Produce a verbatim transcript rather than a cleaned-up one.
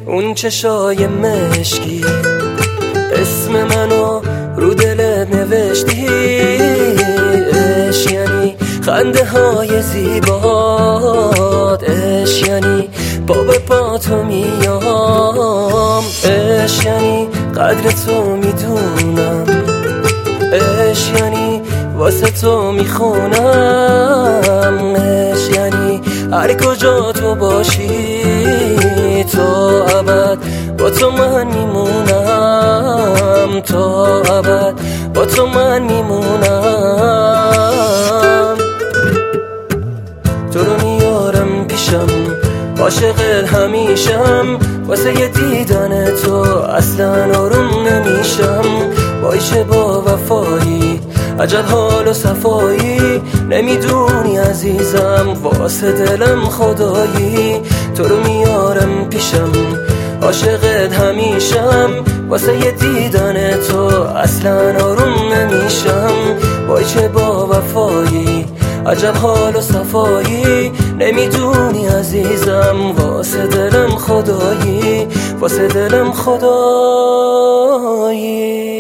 اون چشای مشکی، اسم منو رو دلت نوشتی. عشق یعنی خنده های زیبات، عشق یعنی پا به پا تو میام، عشق یعنی قدر تو میدونم، عشق یعنی واسه تو میخونم، عشق یعنی هر کجا تو باشی تا ابد با تو من میمونم، تا ابد با تو من میمونم. تو رو میارم پیشم، عاشقت همیشم، واسه یه دیدن تو اصلا آروم نمیشم. بایشه با وفایی عجب حال و صفایی، نمیدونی عزیزم واسه دلم خدایی. تو رو میارم پیشم، عاشقت همیشم، واسه یه دیدن تو اصلا آروم نمیشم. بایشه با وفایی عجب حال و صفایی، نمیدونی عزیزم واسه دلم خدایی، واسه دلم خدایی.